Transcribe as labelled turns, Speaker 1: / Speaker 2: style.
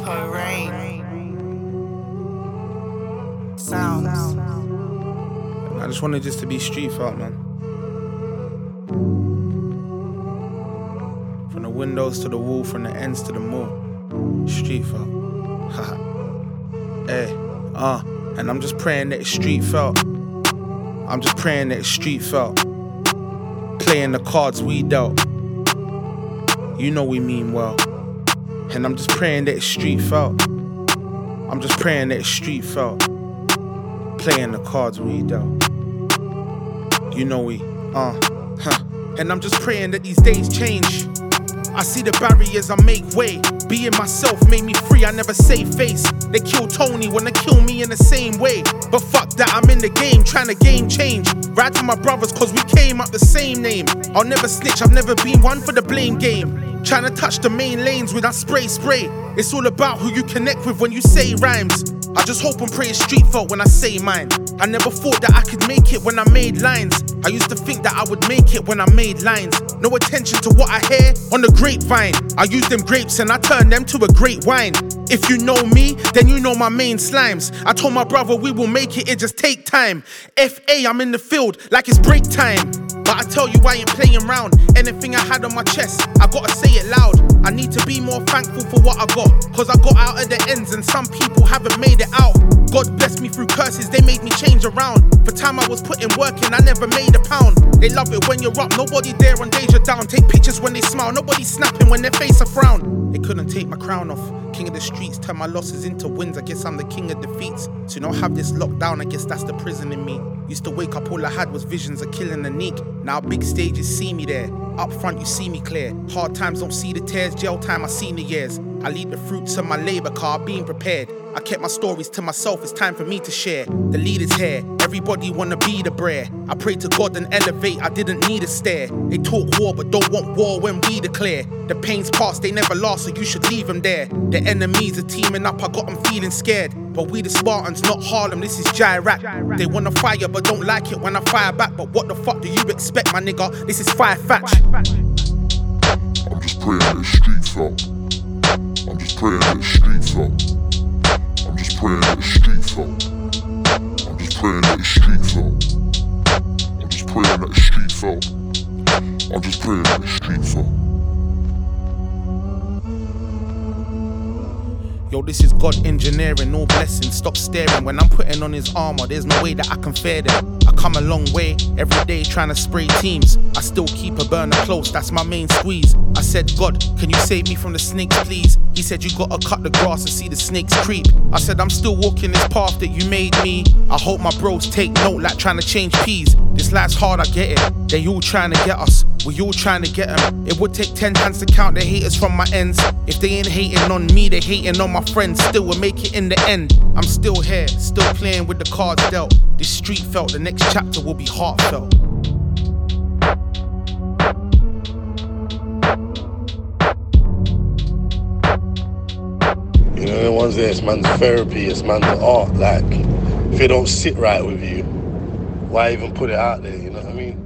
Speaker 1: Rain sounds.
Speaker 2: I just wanted this to be street felt, man. From the windows to the wall, from the ends to the mall. Street felt. Haha. Hey, and I'm just praying that it's street felt. I'm just praying that it's street felt. Playing the cards we dealt. You know we mean well. And I'm just praying that it's street felt. I'm just praying that it's street felt. Playing the cards we dealt. You know we, And I'm just praying that these days change. I see the barriers, I make way. Being myself made me free, I never save face. They kill Tony, wanna kill me in the same way. But fuck that, I'm in the game, trying to game change. Right to my brothers, cause we came up the same name. I'll never snitch, I've never been one for the blame game. Trying to touch the main lanes with that spray. It's all about who you connect with when you say rhymes. I just hope and pray it's street felt when I say mine. I never thought that I could make it when I made lines. I used to think that I would make it when I made lines. No attention to what I hear on the grapevine. I use them grapes and I turn them to a great wine. If you know me, then you know my main slimes. I told my brother we will make it just take time. FA, I'm in the field like it's break time. But I tell you I ain't playing round. Anything I had on my chest, I gotta say it loud. I need to be more thankful for what I got, cause I got out at the ends and some people haven't made it out. God blessed me through curses, they made me change around. For time I was putting work in, I never made a pound. They love it when you're up, nobody there on danger down. Take pictures when they smile, nobody snapping when their face a frown. They couldn't take my crown off. King of the streets, turn my losses into wins. I guess I'm the king of defeats. So now I have this locked down, I guess that's the prison in me. Used to wake up, all I had was visions of killing the neek. Now big stages see me there. Up front you see me clear. Hard times don't see the tears, jail time I seen the years. I leave the fruits of my labor car, being prepared. I kept my stories to myself, it's time for me to share. The leader's here, everybody wanna be the brer. I pray to God and elevate, I didn't need a stare. They talk war but don't want war when we declare. The pain's past, they never last, so you should leave them there. The enemies are teaming up, I got them feeling scared. But we the Spartans, not Harlem, this is Jiraq. They wanna fire but don't like it when I fire back. But what the fuck do you expect, my nigga? This is fire fatch.
Speaker 3: I'm just praying that it's street felt. I'm just praying that it's street felt. I'm just praying that it's street felt. I'm just praying that it's street felt. I'm just praying that it's street felt. I'm just praying that it's street felt.
Speaker 2: Yo, this is God engineering, no blessings, stop staring. When I'm putting on his armor, there's no way that I can fare them. I come a long way, every day trying to spray teams. I still keep a burner close, that's my main squeeze. I said, God, can you save me from the snakes, please? He said, you gotta cut the grass and see the snakes creep. I said, I'm still walking this path that you made me. I hope my bros take note like trying to change peas. This life's hard, I get it. They all trying to get us, we all trying to get them. It would take 10 hands to count the haters from my ends. If they ain't hating on me, they hating on my friends. Still will make it in the end. I'm still here, still playing with the cards dealt. This street felt, the next chapter will be heartfelt.
Speaker 4: You know, the ones there, it's man's therapy, it's man's art. Like, if it don't sit right with you, why even put it out there, you know what I mean?